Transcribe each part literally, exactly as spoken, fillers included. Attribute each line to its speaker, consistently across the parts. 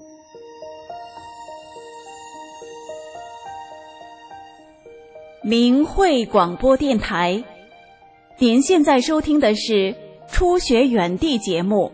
Speaker 1: 明慧广播电台，您现在收听的是初学远地节目。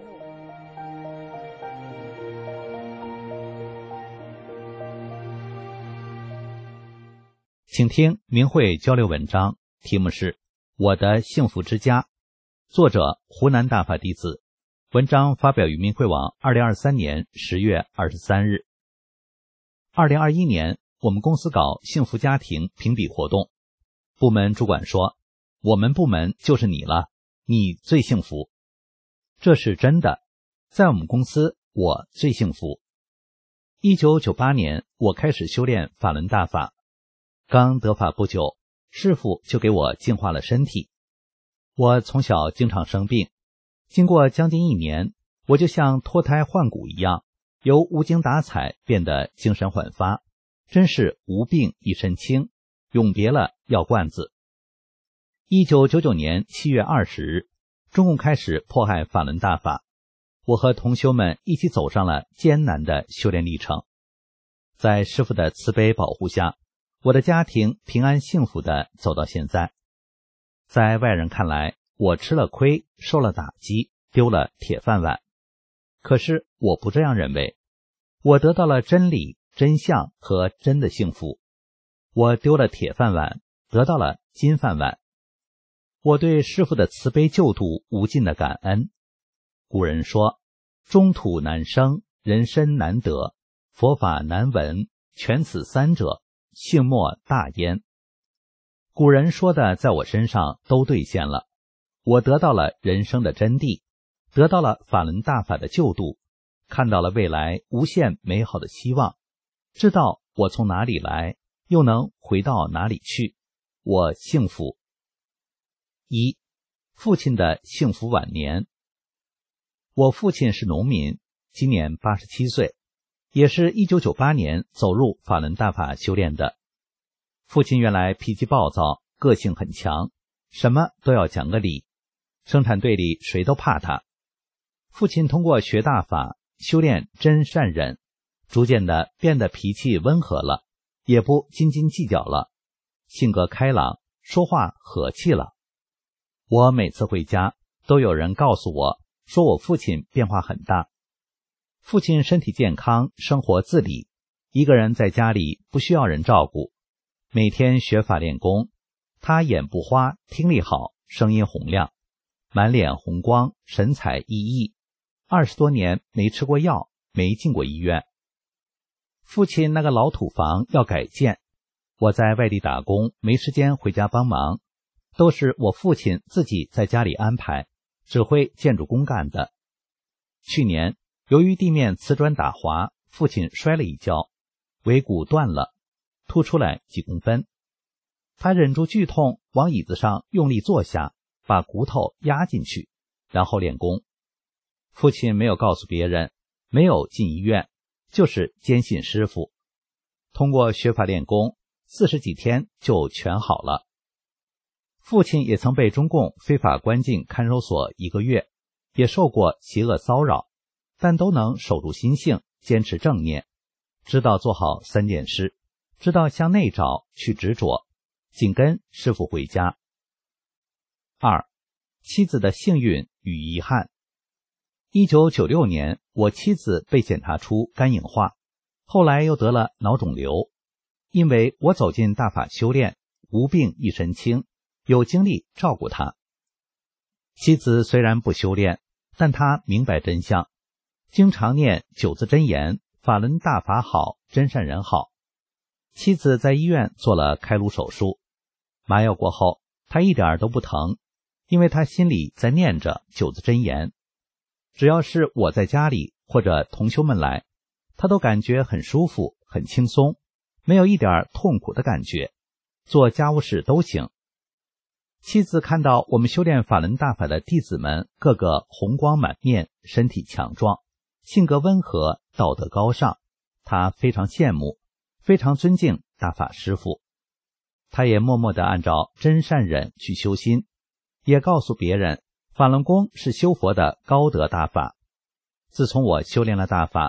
Speaker 2: 请听明慧交流文章，题目是《我的幸福之家》，作者湖南大法弟子，文章发表于明慧网二零二三年十月二十三日。二零二一年，我们公司搞幸福家庭评比活动，部门主管说，我们部门就是你了，你最幸福。这是真的，在我们公司，我最幸福。一九九八年，我开始修炼法轮大法，刚得法不久，师父就给我净化了身体。我从小经常生病，经过将近一年，我就像脱胎换骨一样，由无精打采变得精神焕发，真是无病一身轻，永别了药罐子。一九九九年七月二十日，中共开始迫害法轮大法，我和同修们一起走上了艰难的修炼历程。在师父的慈悲保护下，我的家庭平安幸福地走到现在。在外人看来，我吃了亏，受了打击，丢了铁饭碗。可是我不这样认为，我得到了真理、真相和真的幸福。我丢了铁饭碗，得到了金饭碗。我对师父的慈悲救度无尽的感恩。古人说，中土难生，人身难得，佛法难闻，全此三者，幸莫大焉。古人说的在我身上都兑现了，我得到了人生的真谛，得到了法轮大法的救度，看到了未来无限美好的希望，知道我从哪里来，又能回到哪里去，我幸福。一、父亲的幸福晚年。我父亲是农民，今年八十七岁，也是一九九八年走入法轮大法修炼的。父亲原来脾气暴躁，个性很强，什么都要讲个理，生产队里谁都怕他。父亲通过学大法，修炼真善忍，逐渐的变得脾气温和了，也不斤斤计较了，性格开朗，说话和气了。我每次回家，都有人告诉我，说我父亲变化很大。父亲身体健康，生活自理，一个人在家里不需要人照顾，每天学法练功。他眼不花，听力好，声音洪亮，满脸红光，神采奕奕，二十多年没吃过药，没进过医院。父亲那个老土房要改建，我在外地打工，没时间回家帮忙，都是我父亲自己在家里安排，指挥建筑工干的。去年由于地面瓷砖打滑，父亲摔了一跤，尾骨断了，凸出来几公分。他忍住剧痛，往椅子上用力坐下，把骨头压进去，然后练功。父亲没有告诉别人，没有进医院，就是坚信师父。通过学法练功，四十几天就全好了。父亲也曾被中共非法关进看守所一个月，也受过邪恶骚扰，但都能守住心性，坚持正念，知道做好三件事，知道向内找，去执着，紧跟师父回家。二、妻子的幸运与遗憾。一九九六年，我妻子被检查出肝硬化，后来又得了脑肿瘤。因为我走进大法修炼，无病一身轻，有精力照顾她。妻子虽然不修炼，但她明白真相，经常念九字真言，法轮大法好，真善人好。妻子在医院做了开颅手术，麻药过后，她一点都不疼，因为她心里在念着九字真言。只要是我在家里或者同修们来，她都感觉很舒服，很轻松，没有一点痛苦的感觉，做家务事都行。妻子看到我们修炼法轮大法的弟子们个个红光满面，身体强壮，性格温和，道德高尚，她非常羡慕，非常尊敬大法师父。她也默默地按照真善忍去修心，也告诉别人法轮功是修佛的高德大法。自从我修炼了大法，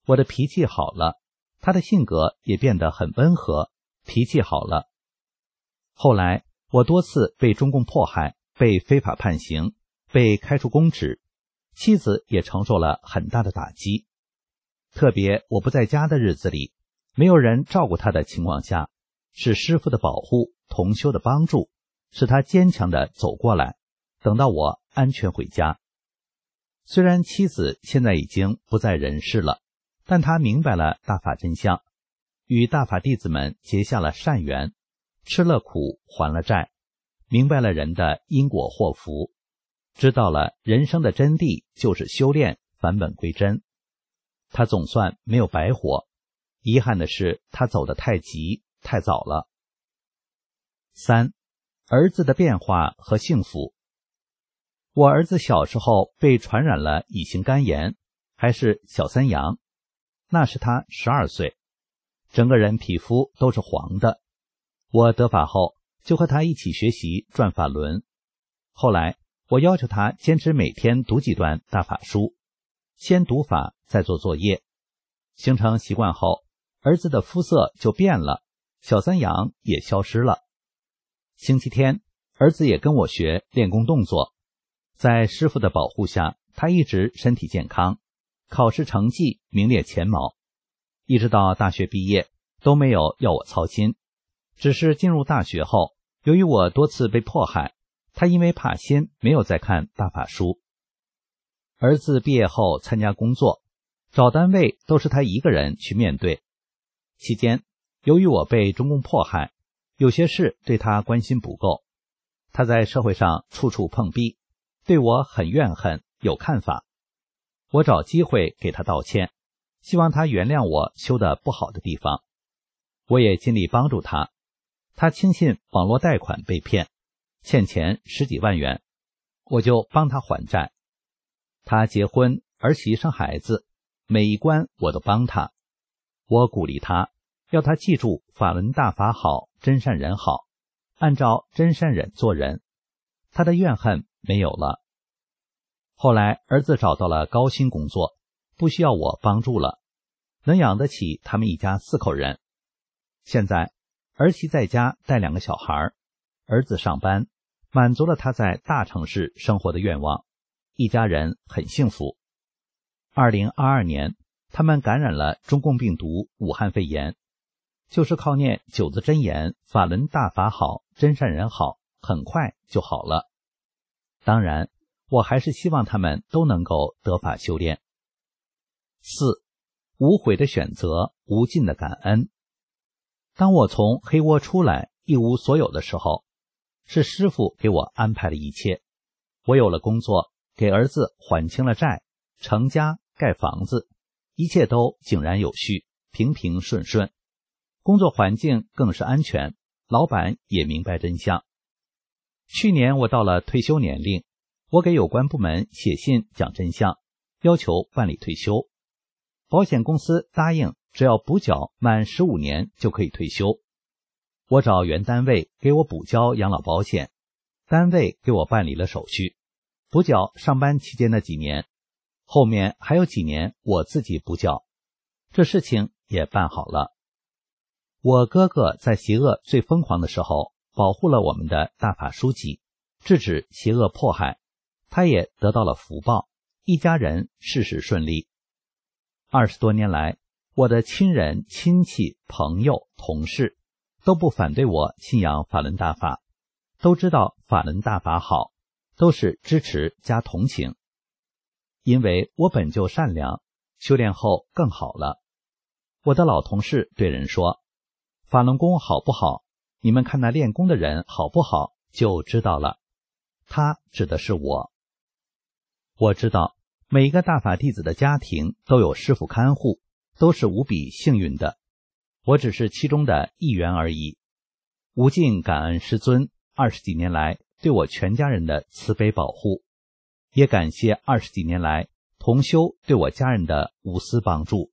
Speaker 2: 我的脾气好了，他的性格也变得很温和，脾气好了。后来我多次被中共迫害，被非法判刑，被开除公职，妻子也承受了很大的打击。特别我不在家的日子里，没有人照顾他的情况下，是师父的保护，同修的帮助，使他坚强地走过来，等到我安全回家。虽然妻子现在已经不在人世了，但他明白了大法真相，与大法弟子们结下了善缘，吃了苦还了债，明白了人的因果祸福，知道了人生的真谛就是修炼，返本归真。他总算没有白活，遗憾的是他走得太急太早了。三、儿子的变化和幸福。我儿子小时候被传染了乙型肝炎，还是小三阳，那时他十二岁，整个人皮肤都是黄的。我得法后就和他一起学习转法轮，后来我要求他坚持每天读几段大法书，先读法再做作业，形成习惯后，儿子的肤色就变了，小三阳也消失了。星期天儿子也跟我学练功动作，在师父的保护下，他一直身体健康，考试成绩名列前茅，一直到大学毕业都没有要我操心。只是进入大学后，由于我多次被迫害，他因为怕心没有再看大法书。儿子毕业后参加工作，找单位都是他一个人去面对。期间由于我被中共迫害，有些事对他关心不够，他在社会上处处碰壁，对我很怨恨，有看法。我找机会给他道歉，希望他原谅我修的不好的地方。我也尽力帮助他。他轻信网络贷款被骗，欠钱十几万元，我就帮他还债。他结婚，儿媳生孩子，每一关我都帮他。我鼓励他，要他记住法轮大法好，真善人好，按照真善忍做人。他的怨恨没有了。后来儿子找到了高薪工作，不需要我帮助了，能养得起他们一家四口人。现在儿媳在家带两个小孩，儿子上班，满足了他在大城市生活的愿望，一家人很幸福。二零二二年他们感染了中共病毒武汉肺炎，就是靠念九字真言，法轮大法好，真善人好，很快就好了。当然我还是希望他们都能够得法修炼。四、无悔的选择，无尽的感恩。当我从黑窝出来一无所有的时候，是师父给我安排了一切。我有了工作，给儿子还清了债，成家盖房子，一切都井然有序，平平顺顺。工作环境更是安全，老板也明白真相。去年我到了退休年龄，我给有关部门写信讲真相，要求办理退休。保险公司答应只要补缴满十五年就可以退休。我找原单位给我补交养老保险，单位给我办理了手续，补缴上班期间的几年，后面还有几年我自己补缴，这事情也办好了。我哥哥在邪恶最疯狂的时候保护了我们的大法书籍，制止邪恶迫害，他也得到了福报，一家人事事顺利。二十多年来，我的亲人、亲戚、朋友、同事都不反对我信仰法轮大法，都知道法轮大法好，都是支持加同情。因为我本就善良，修炼后更好了。我的老同事对人说，法轮功好不好，你们看那练功的人好不好就知道了。他指的是我。我知道每一个大法弟子的家庭都有师父看护，都是无比幸运的，我只是其中的一员而已。无尽感恩师尊二十几年来对我全家人的慈悲保护，也感谢二十几年来同修对我家人的无私帮助。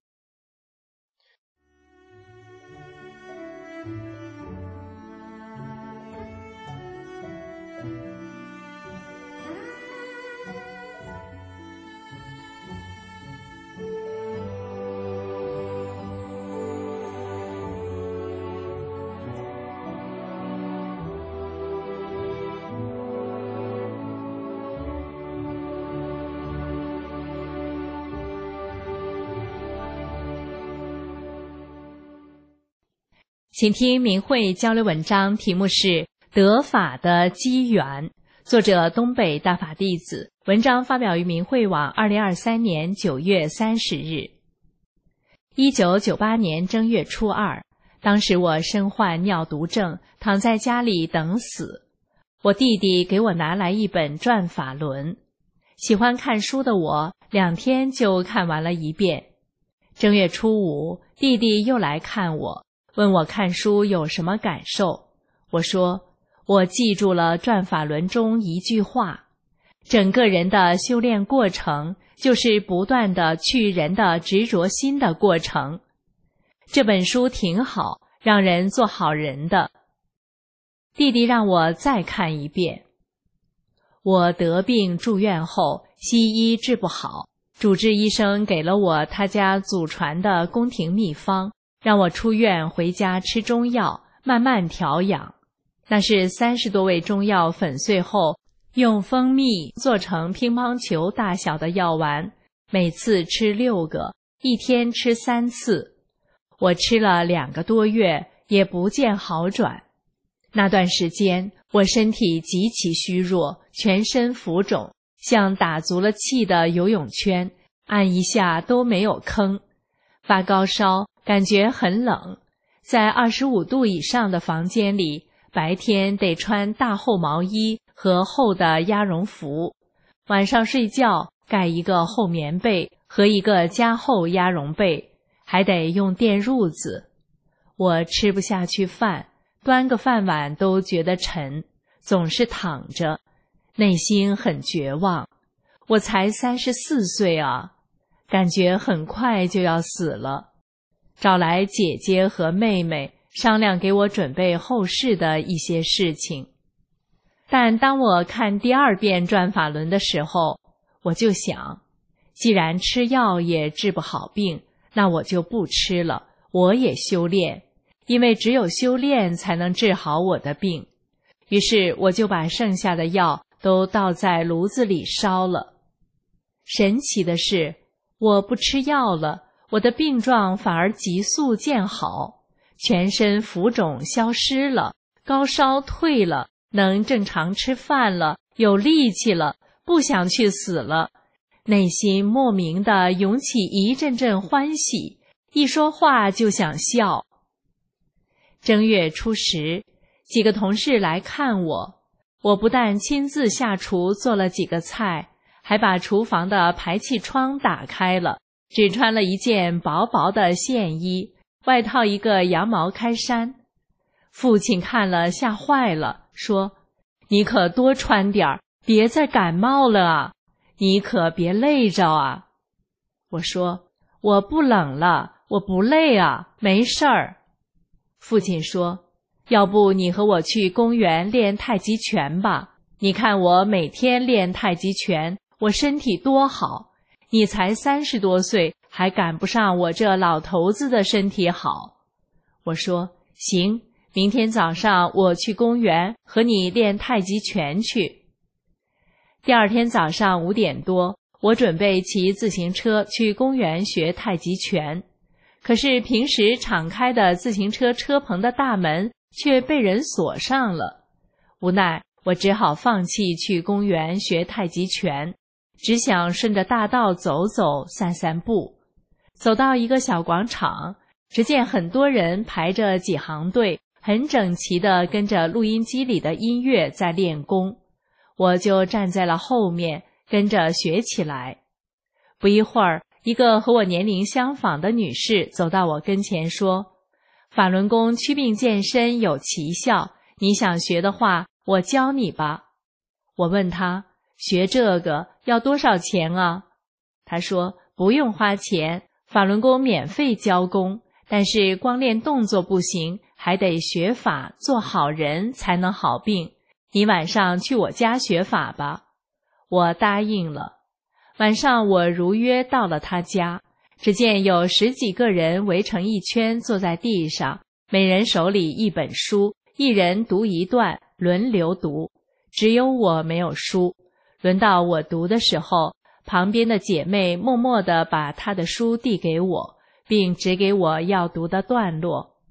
Speaker 3: 请听明慧交流文章，题目是得法的机缘，作者东北大法弟子，文章发表于明慧网二零二三年九月三十日。一九九八年正月初二，当时我身患尿毒症，躺在家里等死。我弟弟给我拿来一本转法轮，喜欢看书的我两天就看完了一遍。正月初五，弟弟又来看我，问我看书有什么感受。我说，我记住了转法轮中一句话，整个人的修炼过程就是不断的去人的执着心的过程。这本书挺好，让人做好人的。弟弟让我再看一遍。我得病住院后，西医治不好，主治医生给了我他家祖传的宫廷秘方，让我出院回家吃中药，慢慢调养。那是三十多味中药粉碎后，用蜂蜜做成乒乓球大小的药丸，每次吃六个，一天吃三次。我吃了两个多月，也不见好转。那段时间，我身体极其虚弱，全身浮肿，像打足了气的游泳圈，按一下都没有坑。发高烧，感觉很冷，在二十五度以上的房间里，白天得穿大厚毛衣和厚的鸭绒服，晚上睡觉盖一个厚棉被和一个加厚鸭绒被，还得用电褥子。我吃不下去饭，端个饭碗都觉得沉，总是躺着，内心很绝望。我才三十四岁啊，感觉很快就要死了。找来姐姐和妹妹商量给我准备后事的一些事情。但当我看第二遍转法轮的时候，我就想，既然吃药也治不好病，那我就不吃了，我也修炼，因为只有修炼才能治好我的病。于是我就把剩下的药都倒在炉子里烧了。神奇的是，我不吃药了，我的病状反而急速见好，全身浮肿消失了，高烧退了，能正常吃饭了，有力气了，不想去死了，内心莫名地涌起一阵阵欢喜，一说话就想笑。正月初十，几个同事来看我，我不但亲自下厨做了几个菜，还把厨房的排气窗打开了，只穿了一件薄薄的线衣，外套一个羊毛开衫。父亲看了吓坏了，说，你可多穿点儿，别再感冒了啊，你可别累着啊。我说，我不冷了，我不累啊，没事儿。父亲说，要不你和我去公园练太极拳吧，你看我每天练太极拳，我身体多好，你才三十多岁，还赶不上我这老头子的身体好。我说，行，明天早上我去公园和你练太极拳去。第二天早上五点多，我准备骑自行车去公园学太极拳，可是平时敞开的自行车车棚的大门却被人锁上了。无奈我只好放弃去公园学太极拳，只想顺着大道走走散散步。走到一个小广场，只见很多人排着几行队，很整齐地跟着录音机里的音乐在练功。我就站在了后面，跟着学起来。不一会儿，一个和我年龄相仿的女士走到我跟前说，法轮功祛病健身有奇效，你想学的话，我教你吧。我问她，学这个要多少钱啊？她说，不用花钱，法轮功免费教功，但是光练动作不行，还得学法，做好人才能好病。你晚上去我家学法吧。我答应了。晚上我如约到了他家，只见有十几个人围成一圈坐在地上，每人手里一本书，一人读一段，轮流读。只有我没有书。轮到我读的时候，旁边的姐妹默默地把她的书递给我，并指给我要读的段落。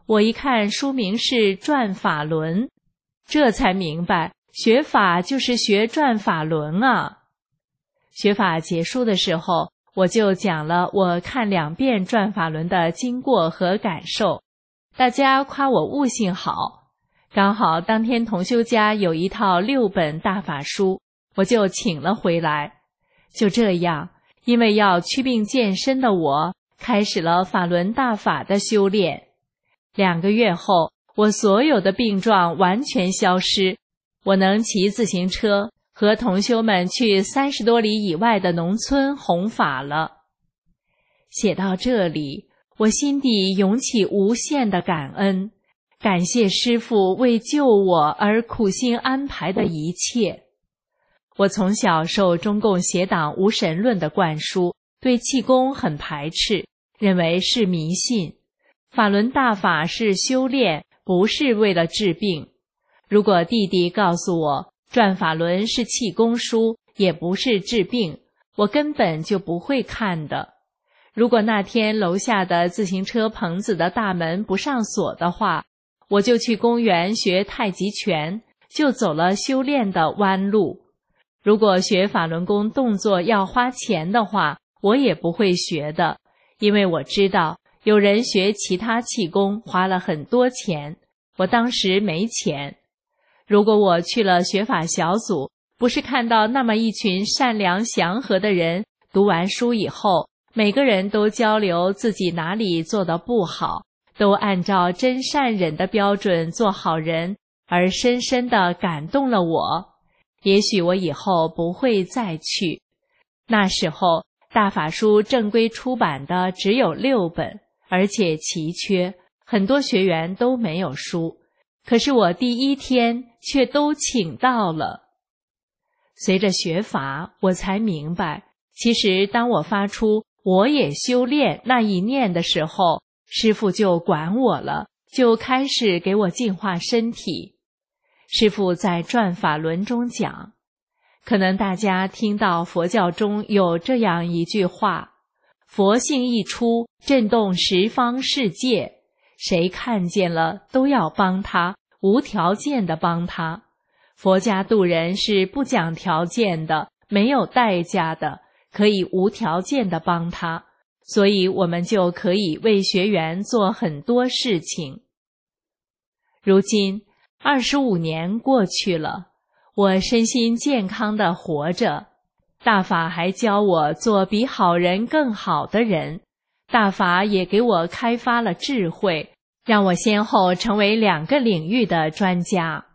Speaker 3: 我一看书名是转法轮，这才明白学法就是学转法轮啊。学法结束的时候，我就讲了我看两遍转法轮的经过和感受，大家夸我悟性好。刚好当天同修家有一套六本大法书，我就请了回来。就这样，因为要祛病健身的我，开始了法轮大法的修炼。两个月后，我所有的病状完全消失，我能骑自行车和同修们去三十多里以外的农村弘法了。写到这里，我心底涌起无限的感恩，感谢师父为救我而苦心安排的一切。我从小受中共邪党无神论的灌输，对气功很排斥，认为是迷信。法轮大法是修炼，不是为了治病。如果弟弟告诉我转法轮是气功书，也不是治病，我根本就不会看的。如果那天楼下的自行车棚子的大门不上锁的话，我就去公园学太极拳，就走了修炼的弯路。如果学法轮功动作要花钱的话，我也不会学的，因为我知道有人学其他气功花了很多钱，我当时没钱。如果我去了学法小组，不是看到那么一群善良祥和的人，读完书以后，每个人都交流自己哪里做得不好，都按照真善忍的标准做好人，而深深地感动了我。也许我以后不会再去。那时候大法书正规出版的只有六本，而且奇缺，很多学员都没有书，可是我第一天却都请到了。随着学法，我才明白，其实当我发出我也修炼那一念的时候，师父就管我了，就开始给我净化身体。师父在转法轮中讲，可能大家听到佛教中有这样一句话，佛性一出，震动十方世界，谁看见了都要帮他，无条件的帮他。佛家度人是不讲条件的，没有代价的，可以无条件的帮他，所以我们就可以为学员做很多事情。如今二十五年过去了，我身心健康的活着，大法还教我做比好人更好的人，大法也给我开发了智慧，让我先后成为两个领域的专家。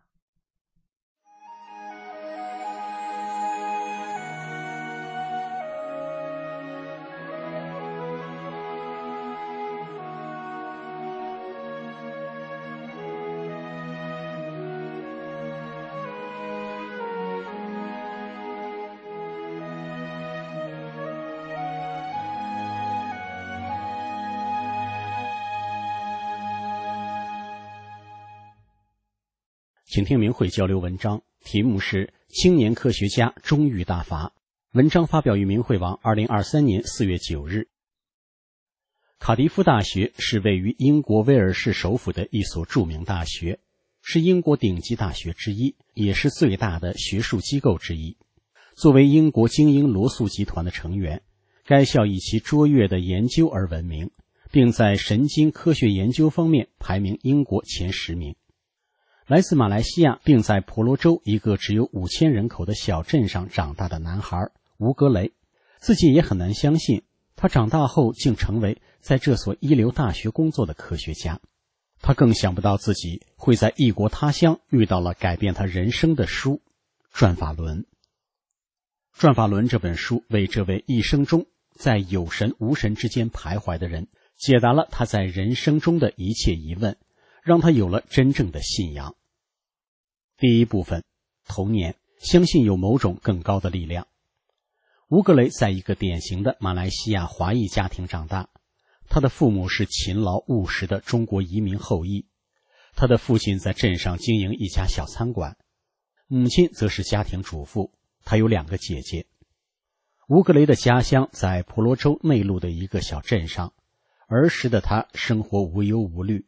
Speaker 4: 请听明慧交流文章，题目是青年科学家终遇大法。文章发表于明慧网二零二三年四月九日。卡迪夫大学是位于英国威尔士首府的一所著名大学，是英国顶级大学之一，也是最大的学术机构之一。作为英国精英罗素集团的成员，该校以其卓越的研究而闻名，并在神经科学研究方面排名英国前十名。来自马来西亚并在婆罗洲一个只有五千人口的小镇上长大的男孩吴格雷，自己也很难相信，他长大后竟成为在这所一流大学工作的科学家。他更想不到自己会在异国他乡遇到了改变他人生的书《转法轮》。《转法轮》这本书为这位一生中在有神无神之间徘徊的人解答了他在人生中的一切疑问，让他有了真正的信仰。第一部分，童年，相信有某种更高的力量。吴格雷在一个典型的马来西亚华裔家庭长大，他的父母是勤劳务实的中国移民后裔，他的父亲在镇上经营一家小餐馆，母亲则是家庭主妇，他有两个姐姐。吴格雷的家乡在婆罗洲内陆的一个小镇上，儿时的他生活无忧无虑，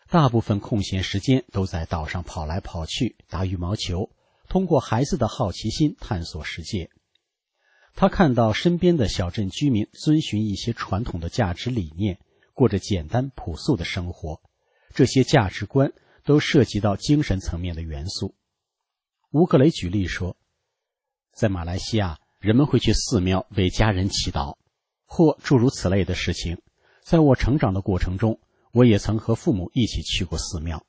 Speaker 4: 大部分空闲时间都在岛上跑来跑去，打羽毛球，通过孩子的好奇心探索世界。他看到身边的小镇居民遵循一些传统的价值理念，过着简单朴素的生活，这些价值观都涉及到精神层面的元素。乌格雷举例说，在马来西亚，人们会去寺庙为家人祈祷，或诸如此类的事情。在我成长的过程中，我也曾和父母一起去过寺庙。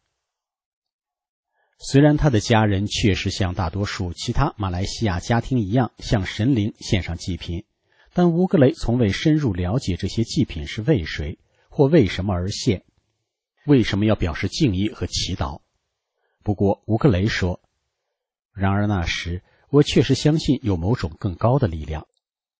Speaker 4: 虽然他的家人确实像大多数其他马来西亚家庭一样向神灵献上祭品，但乌格雷从未深入了解这些祭品是为谁或为什么而献，为什么要表示敬意和祈祷。不过乌格雷说，然而那时我确实相信有某种更高的力量。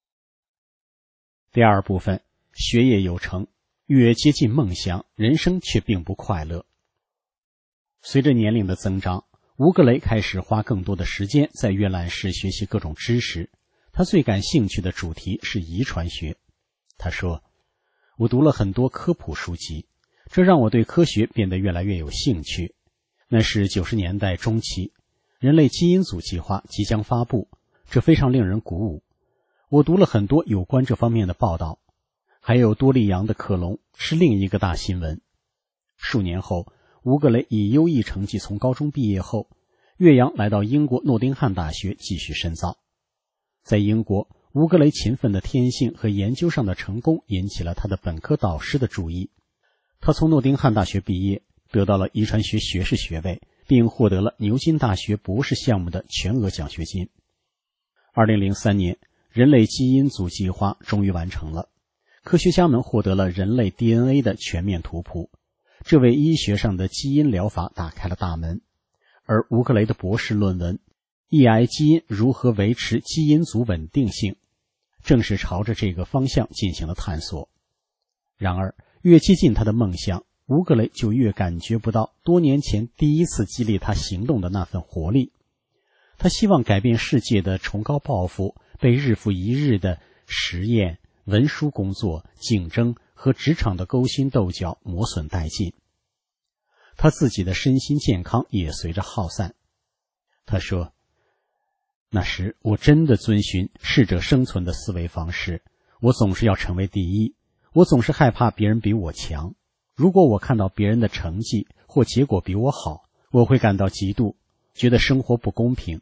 Speaker 4: 第二部分，学业有成，越接近梦想，人生却并不快乐。随着年龄的增长，乌格雷开始花更多的时间在阅览室学习各种知识。他最感兴趣的主题是遗传学。他说，我读了很多科普书籍，这让我对科学变得越来越有兴趣。那是九十年代中期，人类基因组计划即将发布，这非常令人鼓舞。我读了很多有关这方面的报道，还有多利扬的克隆是另一个大新闻。数年后，乌格雷以优异成绩从高中毕业后，岳阳来到英国诺丁汉大学继续深造。在英国，乌格雷勤奋的天性和研究上的成功引起了他的本科导师的注意。他从诺丁汉大学毕业，得到了遗传学学士学位，并获得了牛津大学博士项目的全额奖学金。二零零三年，人类基因组计划终于完成了，科学家们获得了人类 D N A 的全面图谱，这为医学上的基因疗法打开了大门。而乌格雷的博士论文《抑癌基因如何维持基因组稳定性》正是朝着这个方向进行了探索。然而，越接近他的梦想，乌格雷就越感觉不到多年前第一次激励他行动的那份活力。他希望改变世界的崇高抱负被日复一日的实验、文书工作、竞争和职场的勾心斗角磨损殆尽。他自己的身心健康也随着耗散。他说，那时我真的遵循适者生存的思维方式，我总是要成为第一，我总是害怕别人比我强。如果我看到别人的成绩或结果比我好，我会感到嫉妒，觉得生活不公平。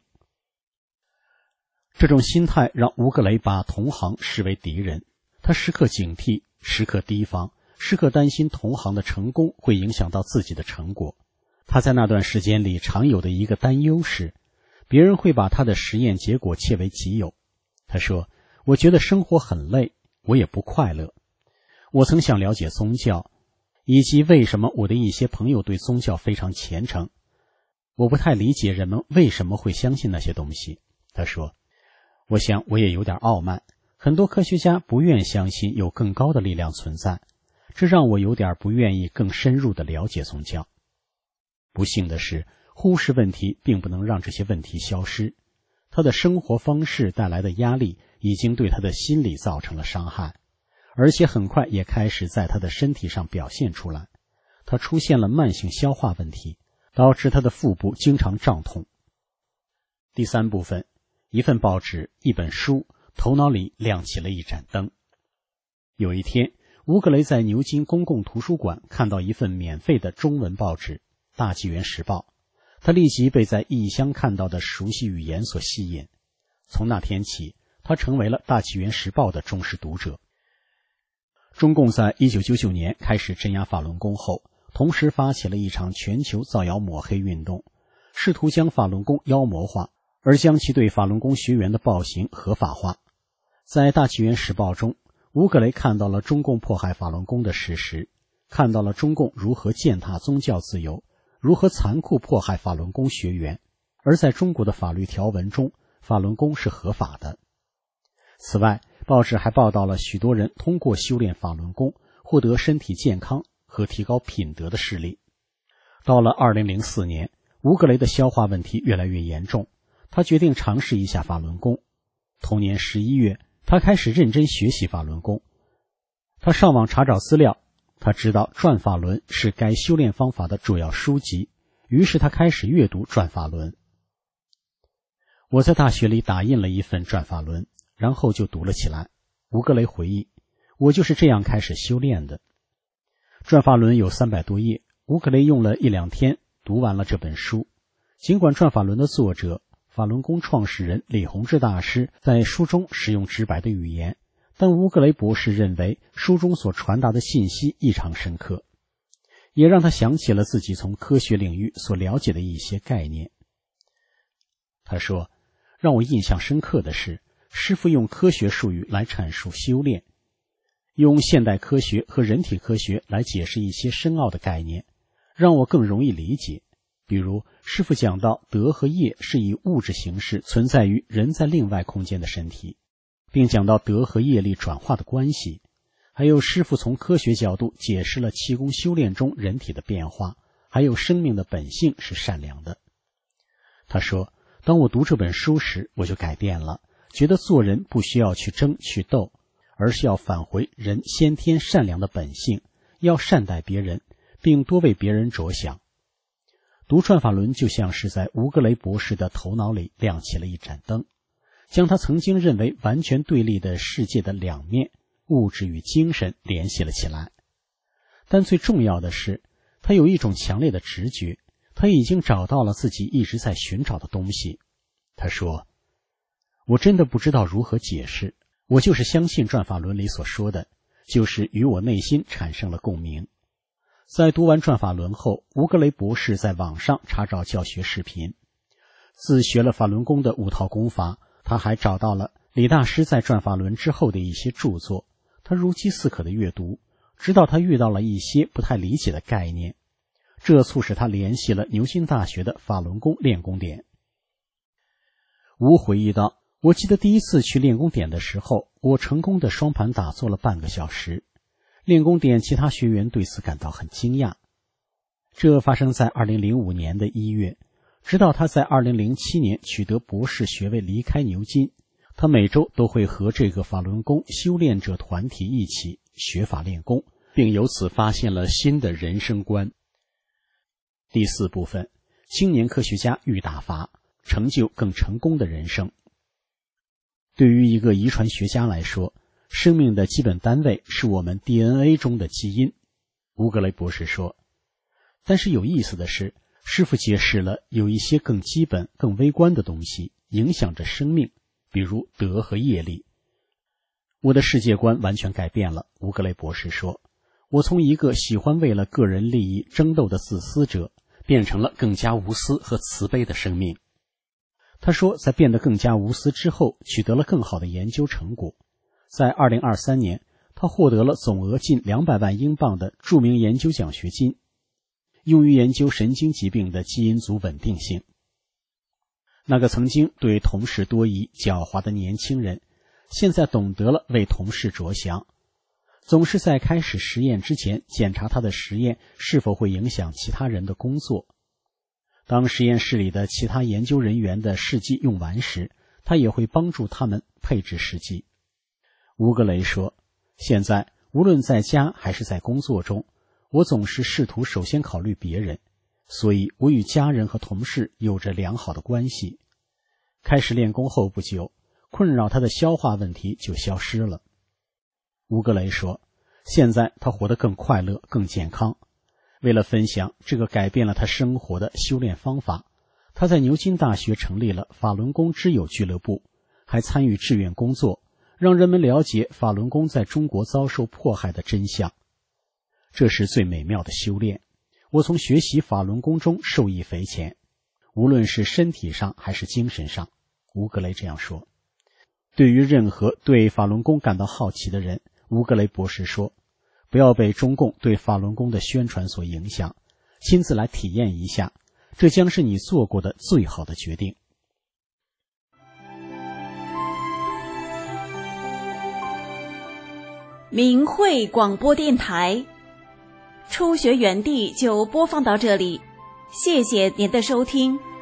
Speaker 4: 这种心态让乌格雷把同行视为敌人，他时刻警惕，时刻提防，时刻担心同行的成功会影响到自己的成果。他在那段时间里常有的一个担忧是，别人会把他的实验结果窃为己有。他说，我觉得生活很累，我也不快乐。我曾想了解宗教，以及为什么我的一些朋友对宗教非常虔诚。我不太理解人们为什么会相信那些东西。他说，我想我也有点傲慢，很多科学家不愿相信有更高的力量存在，这让我有点不愿意更深入地了解宗教。不幸的是，忽视问题并不能让这些问题消失。他的生活方式带来的压力已经对他的心理造成了伤害，而且很快也开始在他的身体上表现出来。他出现了慢性消化问题，导致他的腹部经常胀痛。第三部分，一份报纸，一本书，头脑里亮起了一盏灯。有一天，乌格雷在牛津公共图书馆看到一份免费的中文报纸《大纪元时报》，他立即被在异乡看到的熟悉语言所吸引。从那天起，他成为了《大纪元时报》的忠实读者。中共在一九九九年开始镇压法轮功后，同时发起了一场全球造谣抹黑运动，试图将法轮功妖魔化，而将其对法轮功学员的暴行合法化。在《大纪元时报》中，乌格雷看到了中共迫害法轮功的事实，看到了中共如何践踏宗教自由，如何残酷迫害法轮功学员，而在中国的法律条文中，法轮功是合法的。此外，报纸还报道了许多人通过修炼法轮功获得身体健康和提高品德的事例。到了二零零四年，乌格雷的消化问题越来越严重，他决定尝试一下法轮功。同年十一月，他开始认真学习法轮功。他上网查找资料，他他知道转法轮是该修炼方法的主要书籍，于是他开始阅读转法轮。我在大学里打印了一份转法轮，然后就读了起来。吴格雷回忆，我就是这样开始修炼的。转法轮有三百多页，吴格雷用了一两天读完了这本书。尽管转法轮的作者法轮功创始人李洪志大师在书中使用直白的语言，但吴格雷博士认为书中所传达的信息异常深刻，也让他想起了自己从科学领域所了解的一些概念。他说，让我印象深刻的是，师父用科学术语来阐述修炼，用现代科学和人体科学来解释一些深奥的概念，让我更容易理解。比如，师父讲到德和业是以物质形式存在于人在另外空间的身体，并讲到德和业力转化的关系。还有师父从科学角度解释了气功修炼中人体的变化，还有生命的本性是善良的。他说，当我读这本书时，我就改变了，觉得做人不需要去争去斗，而是要返回人先天善良的本性，要善待别人，并多为别人着想。读转法轮就像是在吴格雷博士的头脑里亮起了一盏灯，将他曾经认为完全对立的世界的两面，物质与精神联系了起来。但最重要的是，他有一种强烈的直觉，他已经找到了自己一直在寻找的东西。他说，我真的不知道如何解释，我就是相信转法轮里所说的，就是与我内心产生了共鸣。在读完转法轮后，吴格雷博士在网上查找教学视频，自学了法轮功的五套功法，他还找到了李大师在转法轮之后的一些著作，他如饥似渴的阅读，直到他遇到了一些不太理解的概念，这促使他联系了牛津大学的法轮功练功点。吴回忆道，我记得第一次去练功点的时候，我成功的双盘打坐了半个小时，练功点其他学员对此感到很惊讶。这发生在二零零五年的一月，直到他在二零零七年取得博士学位离开牛津，他每周都会和这个法轮功修炼者团体一起学法练功，并由此发现了新的人生观。第四部分，青年科学家遇大法，成就更成功的人生。对于一个遗传学家来说，生命的基本单位是我们 D N A 中的基因，吴格雷博士说。但是有意思的是，师父解释了有一些更基本、更微观的东西影响着生命，比如德和业力。我的世界观完全改变了，吴格雷博士说。我从一个喜欢为了个人利益争斗的自私者，变成了更加无私和慈悲的生命。他说，在变得更加无私之后，取得了更好的研究成果。在二零二三年，他获得了总额近两百万英镑的著名研究奖学金，用于研究神经疾病的基因组稳定性。那个曾经对同事多疑、狡猾的年轻人，现在懂得了为同事着想，总是在开始实验之前检查他的实验是否会影响其他人的工作。当实验室里的其他研究人员的试剂用完时，他也会帮助他们配置试剂。吴格雷说，现在无论在家还是在工作中，我总是试图首先考虑别人，所以我与家人和同事有着良好的关系。开始练功后不久，困扰他的消化问题就消失了。吴格雷说，现在他活得更快乐、更健康。为了分享这个改变了他生活的修炼方法，他在牛津大学成立了法轮功知友俱乐部，还参与志愿工作，让人们了解法轮功在中国遭受迫害的真相。这是最美妙的修炼，我从学习法轮功中受益匪浅，无论是身体上还是精神上。吴格雷这样说。对于任何对法轮功感到好奇的人，吴格雷博士说，不要被中共对法轮功的宣传所影响，亲自来体验一下，这将是你做过的最好的决定。
Speaker 1: 明慧广播电台初学园地就播放到这里，谢谢您的收听。